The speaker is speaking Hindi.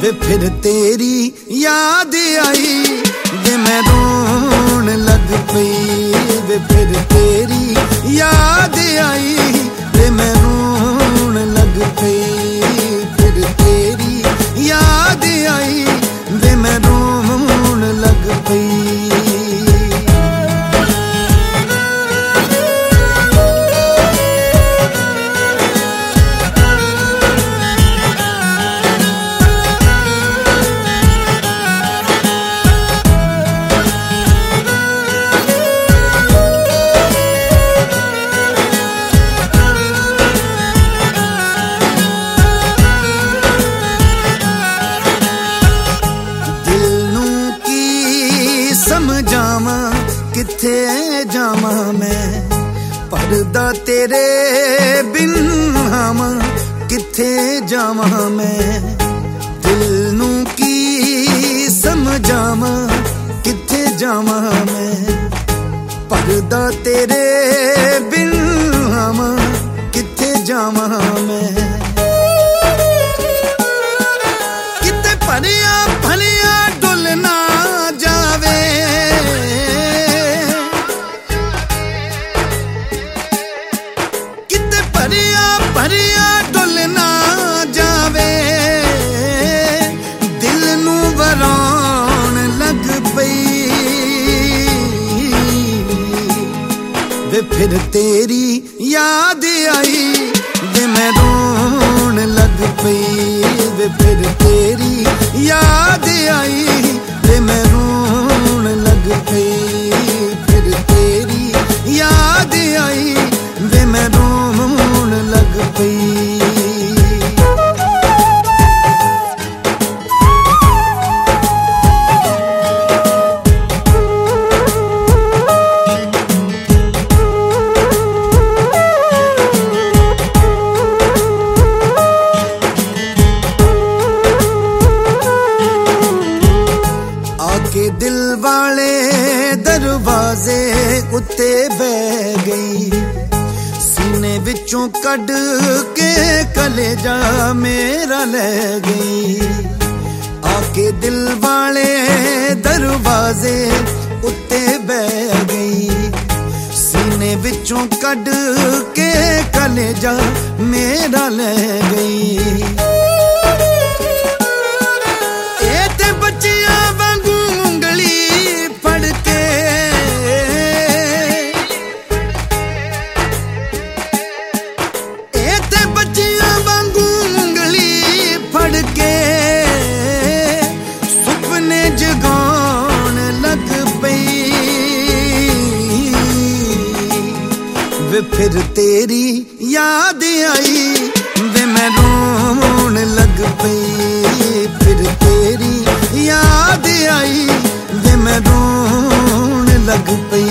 वे फिर तेरी याद आई वे मैं रोन लग पई। वे फिर तेरी याद आई वे मैं रोन लग पई। फिर तेरी याद आई वे मैं रोन लग पई। समझावा किथे जावा मैं परदा तेरे बिन हावा किथे जावा मैं। दिल नू की समझावा किथे जावा मैं परदा तेरे बिन हावा किथे जावा मैं। किते भरिया भरिया डुलना जावे किते भरिया भरिया डुलना जावे दिल नू वरान लग पई। वे फिर तेरी याद आई वे मैं रोन लग पई। वे फिर तेरी याद आई वे मैं रोन लग पई। फिर तेरी याद आई वे मैं रोन लग पई। के दिल वाले दरवाजे उत्ते बह गई सीने विचों कढ़ के कलेजा मेरा ले गई। आके दिल वाले दरवाजे उत्ते बह गई सीने विचों कढ़ के कलेजा मेरा ले गई। वे फिर तेरी याद आई वे मैं रोन लग पई। फिर तेरी याद आई वे मैं रोन लग पई।